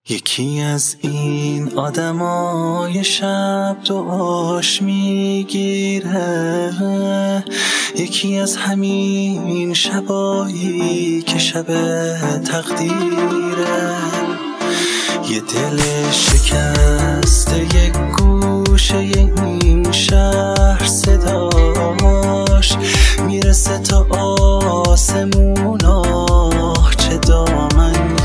یکی از این آدمای شب دعاش میگیره، یکی از همین شبایی که شب تقدیره. یه دل شکسته یک گوشه این شهر صداش میرسه تا آسموناه، چه دامن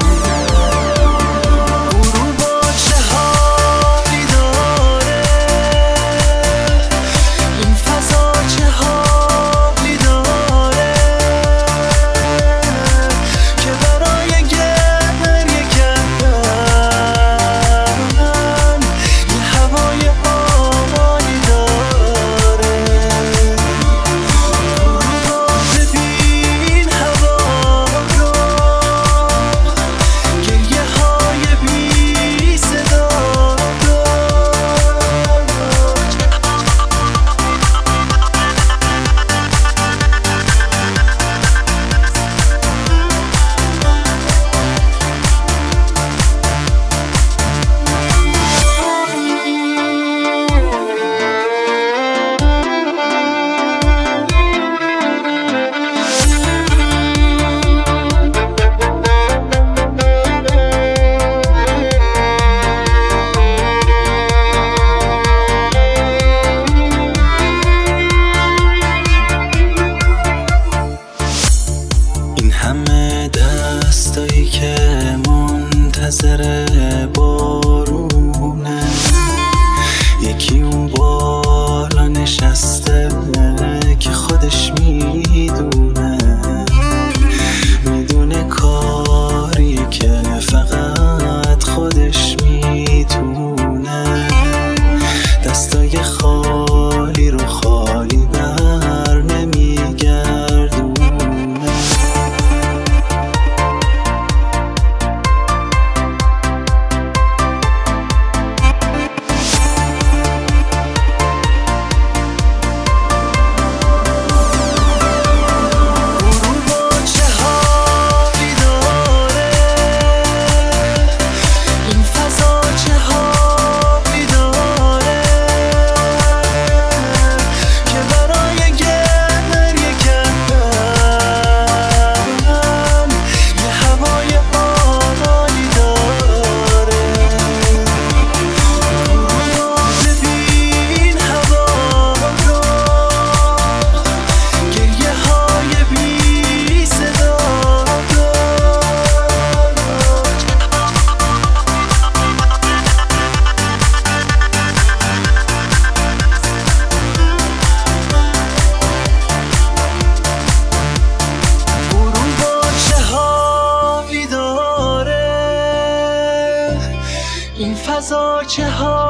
دستایی که منتظر بارونه، یکی اون بالا نشسته که خودش میدونه کاری که فقط خودش میتونه. دستای خالی رو خالی بر نمیگردونه. این فضا چه ها